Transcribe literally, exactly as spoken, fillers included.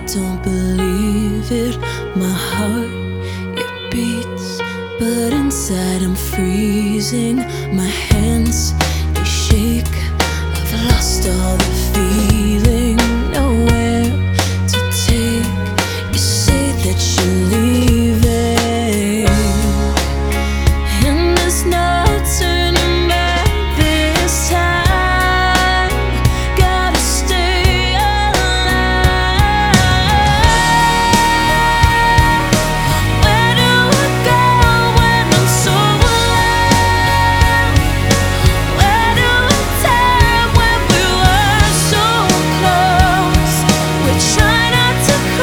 don't believe it. My heart, it beats, but inside I'm freezing. My hands, they shake. I've lost all the